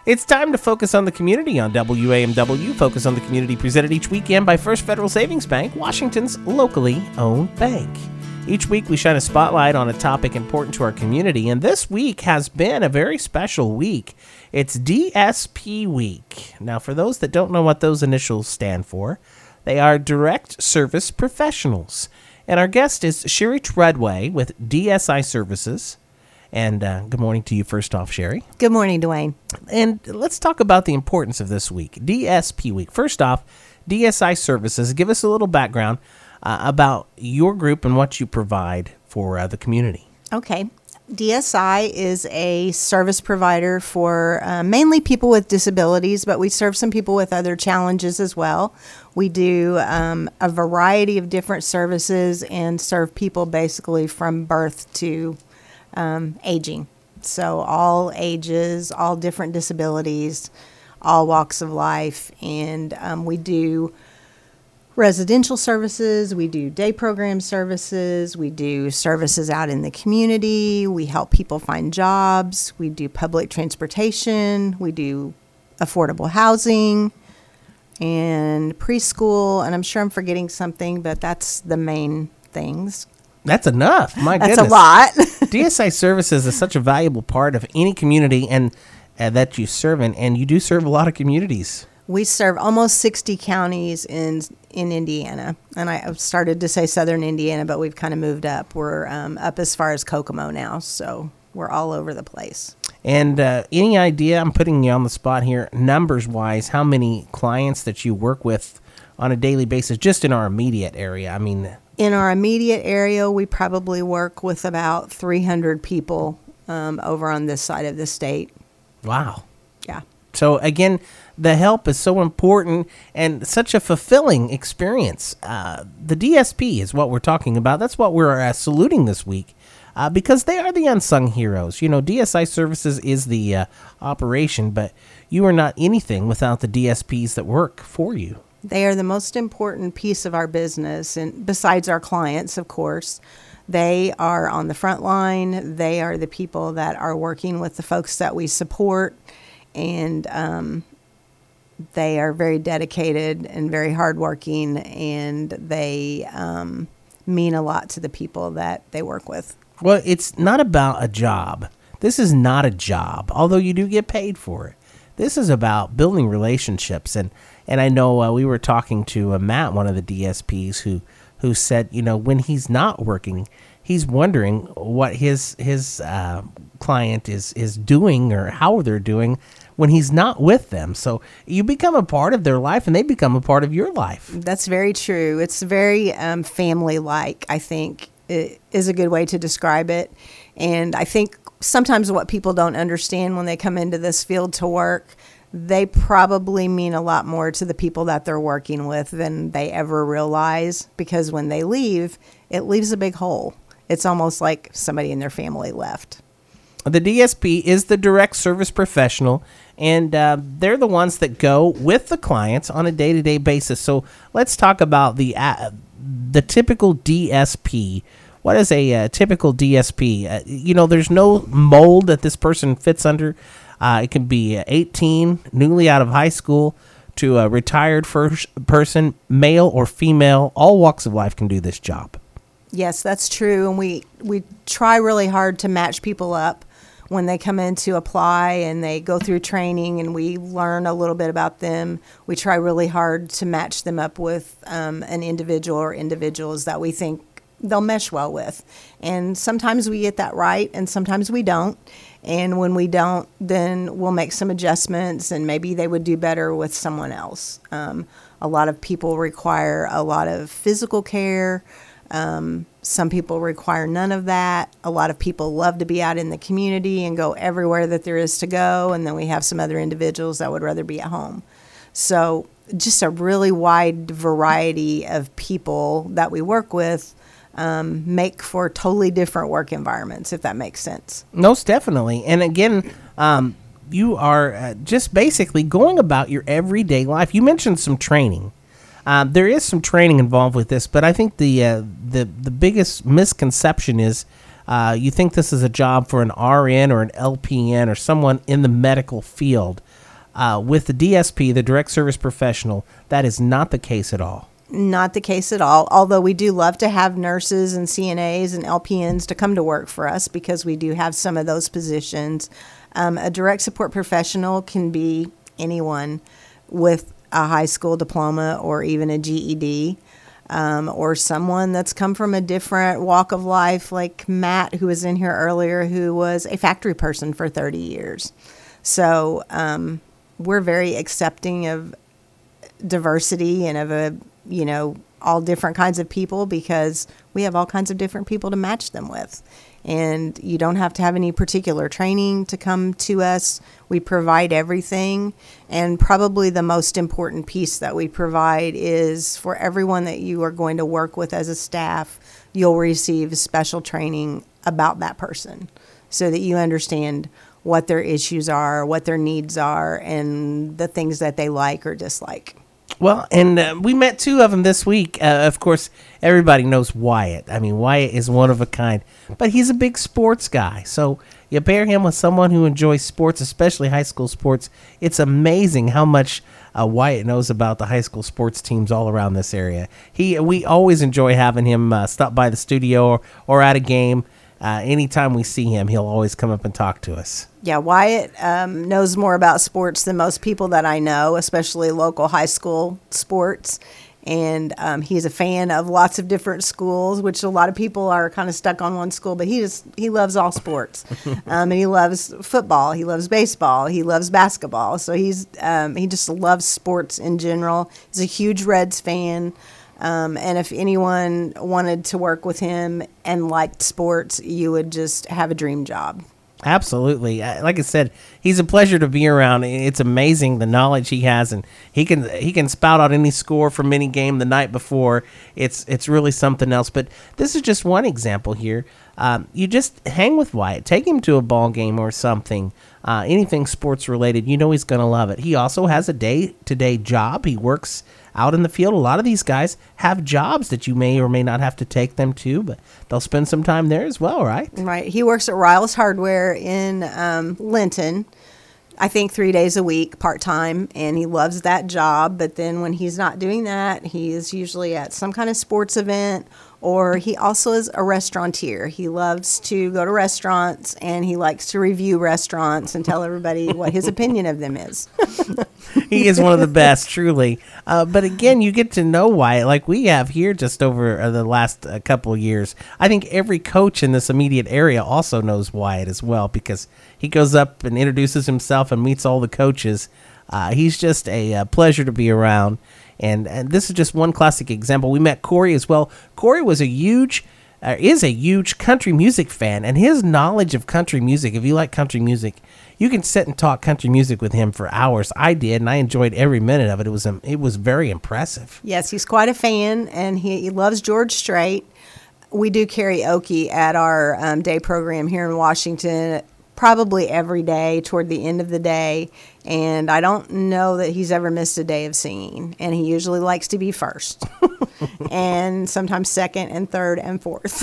It's time to focus on the community on WAMW. Focus on the Community, presented each weekend by First Federal Savings Bank, Washington's locally owned bank. Each week we shine a spotlight on a topic important to our community, and this week has been a very special week. It's DSP Week. Now, for those that don't know what those initials stand for, they are Direct Service Professionals. And our guest is Sherry Treadway with DSI Services. And good morning to you first off, Sherry. Good morning, Dwayne. And let's talk about the importance of this week, DSP Week. First off, DSI Services, give us a little background about your group and what you provide for the community. Okay. DSI is a service provider for mainly people with disabilities, but we serve some people with other challenges as well. We do a variety of different services and serve people basically from birth to aging. So all ages, all different disabilities, all walks of life. And we do residential services, we do day program services, we do services out in the community, we help people find jobs, we do public transportation, we do affordable housing and preschool, and I'm sure I'm forgetting something, but that's the main things. That's enough. My goodness. That's a lot. DSI Services is such a valuable part of any community and that you serve in, and you do serve a lot of communities. We serve almost 60 counties in Indiana, and I started to say southern Indiana, but we've kind of moved up. We're up as far as Kokomo now, so we're all over the place. And any idea, I'm putting you on the spot here, numbers-wise, how many clients that you work with on a daily basis, just in our immediate area? I mean, in our immediate area, we probably work with about 300 people over on this side of the state. Wow. Yeah. So, again, the help is so important and such a fulfilling experience. The DSP is what we're talking about. That's what we're saluting this week because they are the unsung heroes. You know, DSI Services is the operation, but you are not anything without the DSPs that work for you. They are the most important piece of our business, and besides our clients, of course. They are on the front line. They are the people that are working with the folks that we support, and they are very dedicated and very hardworking, and they mean a lot to the people that they work with. Well, it's not about a job. This is not a job, although you do get paid for it. This is about building relationships, and I know we were talking to Matt, one of the DSPs, who said, you know, when he's not working, he's wondering what his client is doing or how they're doing when he's not with them. So you become a part of their life, and they become a part of your life. That's very true. It's very family-like, I think, is a good way to describe it. And I think sometimes what people don't understand when they come into this field to work, they probably mean a lot more to the people that they're working with than they ever realize, because when they leave, it leaves a big hole. It's almost like somebody in their family left. The DSP is the direct service professional, and they're the ones that go with the clients on a day-to-day basis. So let's talk about the typical DSP. What is a typical DSP? You know, there's no mold that this person fits under. It can be 18, newly out of high school, to a retired person, male or female. All walks of life can do this job. Yes, that's true. And we try really hard to match people up when they come in to apply and they go through training and we learn a little bit about them. We try really hard to match them up with an individual or individuals that we think they'll mesh well with. And sometimes we get that right and sometimes we don't. And when we don't, then we'll make some adjustments and maybe they would do better with someone else. A lot of people require a lot of physical care. Some people require none of that. A lot of people love to be out in the community and go everywhere that there is to go. And then we have some other individuals that would rather be at home. So just a really wide variety of people that we work with make for totally different work environments, if that makes sense. Most definitely. And again, you are just basically going about your everyday life. You mentioned some training. There is some training involved with this, but I think the biggest misconception is you think this is a job for an RN or an LPN or someone in the medical field. With the DSP, the direct service professional, that is not the case at all. Not the case at all, although we do love to have nurses and CNAs and LPNs to come to work for us because we do have some of those positions. A direct support professional can be anyone with a high school diploma or even a GED, or someone that's come from a different walk of life, like Matt, who was in here earlier, who was a factory person for 30 years. So we're very accepting of diversity and of all different kinds of people because we have all kinds of different people to match them with. And you don't have to have any particular training to come to us. We provide everything. And probably the most important piece that we provide is for everyone that you are going to work with as a staff, you'll receive special training about that person so that you understand what their issues are, what their needs are, and the things that they like or dislike. Well, and we met two of them this week. Of course, everybody knows Wyatt. I mean, Wyatt is one of a kind, but he's a big sports guy. So you pair him with someone who enjoys sports, especially high school sports. It's amazing how much Wyatt knows about the high school sports teams all around this area. We always enjoy having him stop by the studio or at a game. Anytime we see him, he'll always come up and talk to us. Yeah, Wyatt knows more about sports than most people that I know, especially local high school sports. And he's a fan of lots of different schools, which a lot of people are kind of stuck on one school. But he loves all sports. And he loves football. He loves baseball. He loves basketball. So he just loves sports in general. He's a huge Reds fan. And if anyone wanted to work with him and liked sports, you would just have a dream job. Absolutely. Like I said, he's a pleasure to be around. It's amazing the knowledge he has, and he can spout out any score from any game the night before. It's really something else. But this is just one example here. You just hang with Wyatt. Take him to a ball game or something. Anything sports related, he's going to love it. He also has a day-to-day job. He works out in the field. A lot of these guys have jobs that you may or may not have to take them to, but they'll spend some time there as well, right? Right. He works at Riles Hardware in Linton, I think 3 days a week, part-time, and he loves that job. But then when he's not doing that, he is usually at some kind of sports event, or he also is a restaurateur. He loves to go to restaurants, and he likes to review restaurants and tell everybody what his opinion of them is. He is one of the best, truly. But again, you get to know Wyatt like we have here just over the last couple of years. I think every coach in this immediate area also knows Wyatt as well because he goes up and introduces himself and meets all the coaches. He's just a pleasure to be around. And this is just one classic example. We met Corey as well. Corey is a huge country music fan, and his knowledge of country music, if you like country music, you can sit and talk country music with him for hours. I did, and I enjoyed every minute of it. It was very impressive. Yes, he's quite a fan, and he loves George Strait. We do karaoke at our day program here in Washington, probably every day toward the end of the day, and I don't know that he's ever missed a day of singing, and he usually likes to be first, and sometimes second and third and fourth.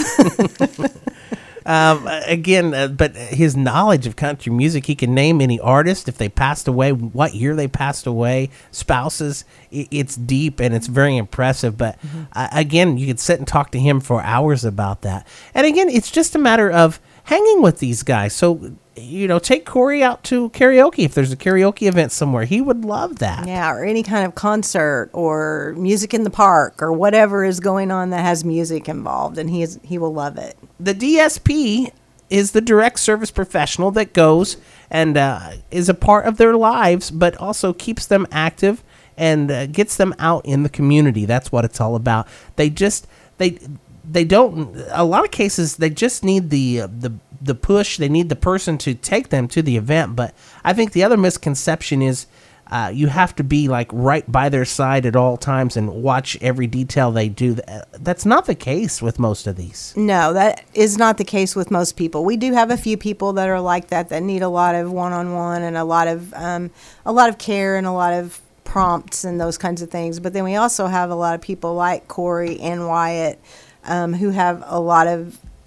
But his knowledge of country music, he can name any artist, if they passed away, what year they passed away, spouses. It's deep and it's very impressive. But again, you could sit and talk to him for hours about that. And again, it's just a matter of hanging with these guys. So, take Corey out to karaoke. If there's a karaoke event somewhere, he would love that. Yeah, or any kind of concert or music in the park or whatever is going on that has music involved, and he will love it. The DSP is the direct service professional that goes and is a part of their lives, but also keeps them active and gets them out in the community. That's what it's all about. They don't, a lot of cases, they just need the push. They need the person to take them to the event. But I think the other misconception is you have to be like right by their side at all times and watch every detail they do. That's not the case with most of these. No, that is not the case with most people. We do have a few people that are like that need a lot of one-on-one and a lot of care and a lot of prompts and those kinds of things. But then we also have a lot of people like Corey and Wyatt who have a lot of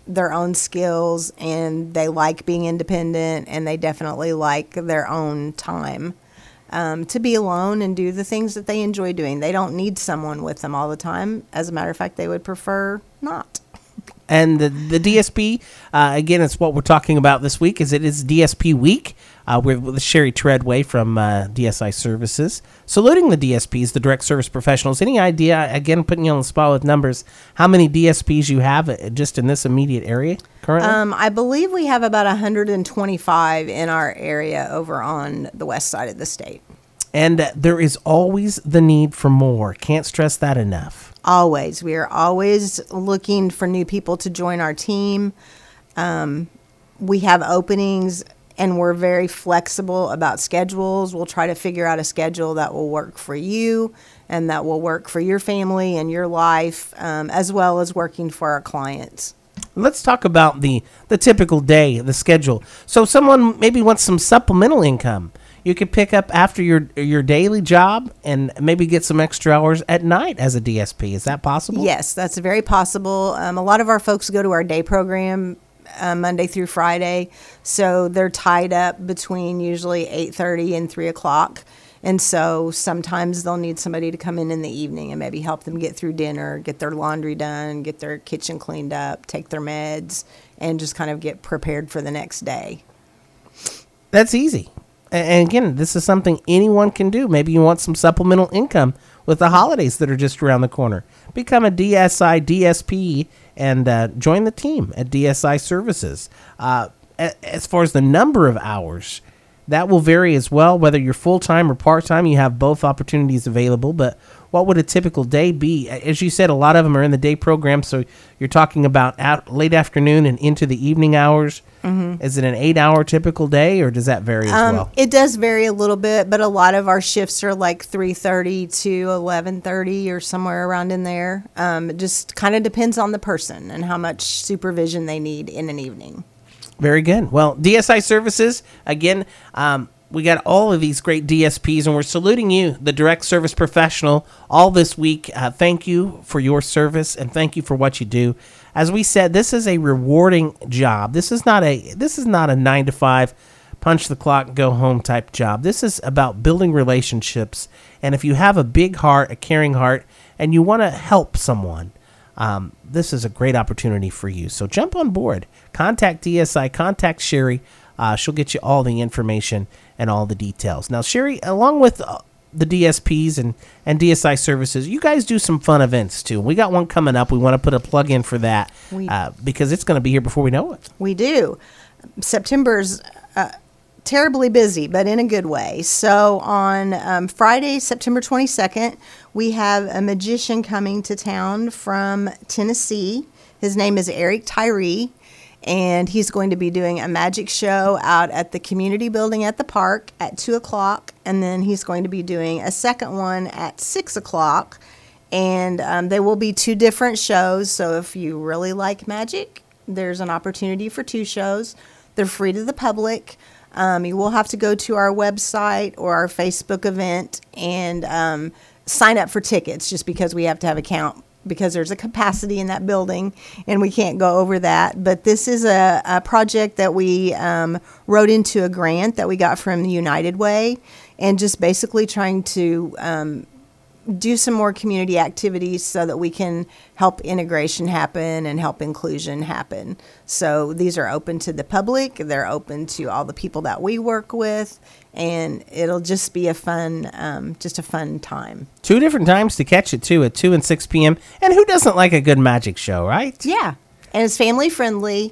their own skills, and they like being independent, and they definitely like their own time to be alone and do the things that they enjoy doing. They don't need someone with them all the time. As a matter of fact, they would prefer not. And the DSP, again, it's what we're talking about this week. It is DSP week. We're with Sherry Treadway from DSI Services. Saluting the DSPs, the direct service professionals. Any idea, again, putting you on the spot with numbers, how many DSPs you have just in this immediate area currently? I believe we have about 125 in our area over on the west side of the state. And there is always the need for more. Can't stress that enough. Always. We are always looking for new people to join our team. We have openings, and we're very flexible about schedules. We'll try to figure out a schedule that will work for you and that will work for your family and your life, as well as working for our clients. Let's talk about the typical day, the schedule. So someone maybe wants some supplemental income. You could pick up after your daily job and maybe get some extra hours at night as a DSP. Is that possible? Yes, that's very possible. A lot of our folks go to our day program Monday through Friday, so they're tied up between usually 8:30 and 3 o'clock. And so sometimes they'll need somebody to come in the evening and maybe help them get through dinner, get their laundry done, get their kitchen cleaned up, take their meds, and just kind of get prepared for the next day. That's easy. And again, this is something anyone can do. Maybe you want some supplemental income with the holidays that are just around the corner. Become a DSI DSP and join the team at DSI Services. As far as the number of hours, that will vary as well. Whether you're full-time or part-time, you have both opportunities available. But what would a typical day be? As you said, a lot of them are in the day program, so you're talking about late afternoon and into the evening hours. Mm-hmm. Is it an 8-hour typical day, or does that vary as well? It does vary a little bit, but a lot of our shifts are like 3:30 to 11:30 or somewhere around in there. It just kind of depends on the person and how much supervision they need in an evening. Very good. Well, DSI Services, again, we got all of these great DSPs, and we're saluting you, the direct service professional, all this week. Thank you for your service, and thank you for what you do. As we said, this is a rewarding job. This is not a 9-to-5, punch the clock, go home type job. This is about building relationships, and if you have a big heart, a caring heart, and you want to help someone, this is a great opportunity for you. So jump on board. Contact DSI. Contact Sherry. She'll get you all the information and all the details. Now, Sherry, along with the DSPs and DSI Services, you guys do some fun events, too. We got one coming up. We want to put a plug in for that because it's going to be here before we know it. We do. September's terribly busy, but in a good way. So on Friday, September 22nd, we have a magician coming to town from Tennessee. His name is Eric Tyree, and he's going to be doing a magic show out at the community building at the park at 2 o'clock, and then he's going to be doing a second one at 6 o'clock, and there will be 2 different shows, so if you really like magic, there's an opportunity for 2 shows. They're free to the public. You will have to go to our website or our Facebook event and sign up for tickets, just because we have to have a count, because there's a capacity in that building and we can't go over that. But this is a project that we wrote into a grant that we got from the United Way, and just basically trying to do some more community activities so that we can help integration happen and help inclusion happen. So these are open to the public. They're open to all the people that we work with, and it'll just be a fun time. 2 different times to catch it, too, at 2 and 6 p.m. And who doesn't like a good magic show, right? Yeah, and it's family friendly.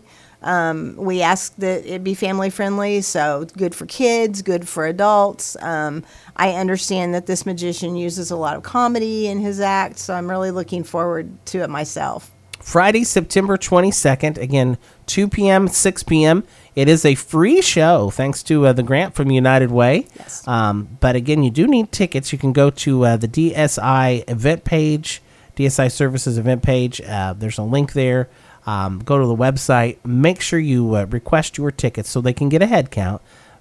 We ask that it be family friendly, so good for kids, good for adults. I understand that this magician uses a lot of comedy in his act, so I'm really looking forward to it myself. Friday, September 22nd, again, 2 p.m., 6 p.m. It is a free show, thanks to the grant from United Way. Yes. But again, you do need tickets. You can go to the DSI event page, DSI Services event page. There's a link there. Go to the website. Make sure you request your tickets so they can get a head count.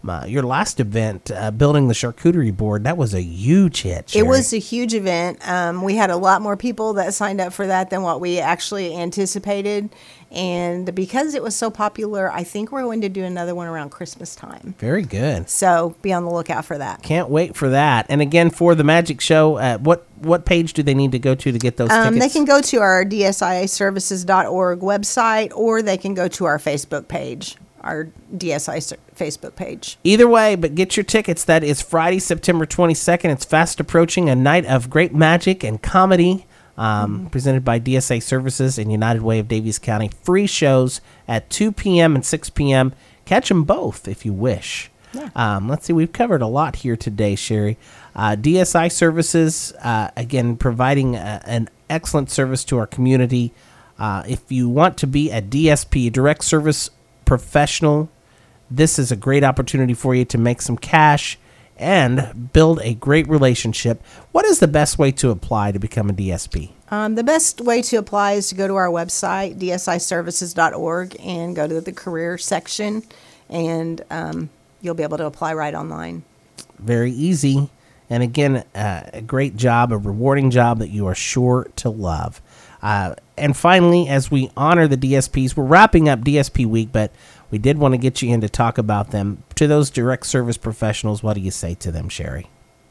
your last event, building the charcuterie board, that was a huge hit, Sherry. It was a huge event. We had a lot more people that signed up for that than what we actually anticipated. And because it was so popular, I think we're going to do another one around Christmas time. Very good. So be on the lookout for that. Can't wait for that. And again, for the Magic Show, what page do they need to go to get those tickets? They can go to our dsiservices.org website, or they can go to our Facebook page, our DSI Facebook page. Either way, but get your tickets. That is Friday, September 22nd. It's fast approaching, a night of great magic and comedy. Presented by DSA Services and United Way of Daviess County. Free shows at 2 p.m. and 6 p.m. Catch them both if you wish. Yeah. Let's see, we've covered a lot here today, Sherry. DSI Services, again, providing an excellent service to our community. If you want to be a DSP, direct service professional, this is a great opportunity for you to make some cash and build a great relationship. What is the best way to apply to become a DSP? The best way to apply is to go to our website, dsiservices.org, and go to the career section, and you'll be able to apply right online. Very easy. And again, a great job, a rewarding job that you are sure to love. And finally, as we honor the DSPs, we're wrapping up DSP week, but we did want to get you in to talk about them. To those direct service professionals, what do you say to them, Sherry?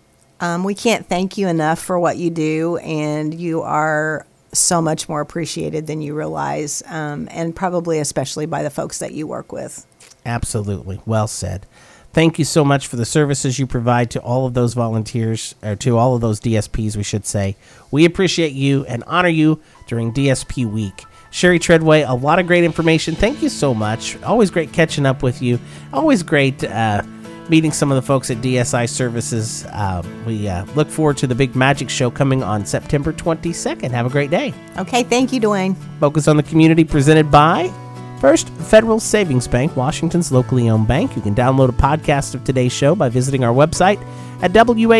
We can't thank you enough for what you do, and you are so much more appreciated than you realize, and probably especially by the folks that you work with. Absolutely. Well said. Thank you so much for the services you provide to all of those volunteers, or to all of those DSPs, we should say. We appreciate you and honor you during DSP week. Sherry Treadway, a lot of great information. Thank you so much. Always great catching up with you. Always great meeting some of the folks at DSI Services. We look forward to the big Magic Show coming on September 22nd. Have a great day. Okay, thank you, Dwayne. Focus on the Community, presented by First Federal Savings Bank, Washington's locally owned bank. You can download a podcast of today's show by visiting our website at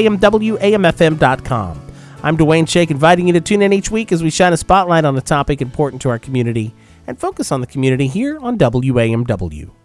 WAMWAMFM.com. I'm Dwayne Shake, inviting you to tune in each week as we shine a spotlight on a topic important to our community and focus on the community here on WAMW.